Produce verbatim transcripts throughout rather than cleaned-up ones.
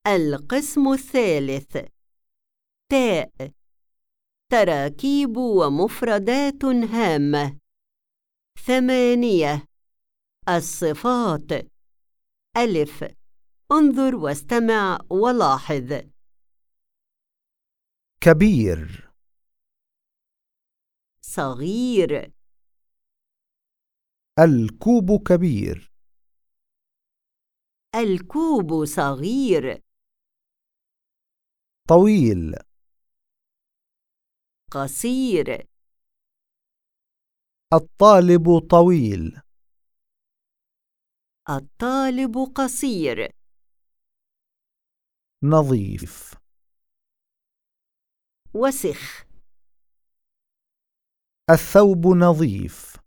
القسم الثالث. تاء. تراكيب ومفردات هامة. ثمانية. الصفات. ألف. انظر واستمع ولاحظ. كبير، صغير. الكوب كبير، الكوب صغير. طويل، قصير. الطالب طويل، الطالب قصير. نظيف، وسخ. الثوب نظيف،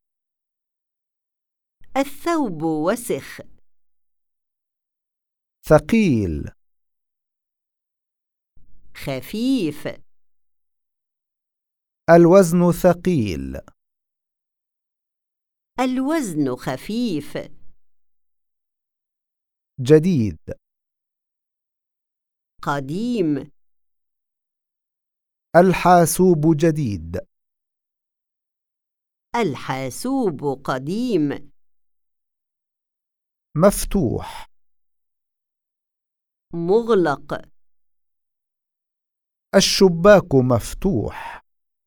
الثوب وسخ. ثقيل، خفيف. الوزن ثقيل، الوزن خفيف. جديد، قديم. الحاسوب جديد، الحاسوب قديم. مفتوح، مغلق. الشباك مفتوح،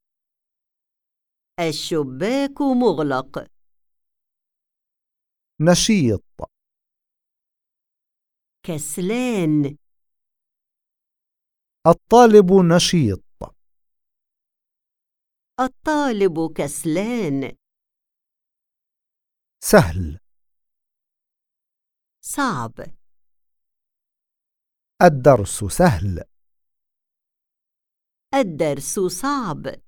الشباك مغلق. نشيط، كسلان. الطالب نشيط، الطالب كسلان. سهل، صعب. الدرس سهل، الدرس صعب.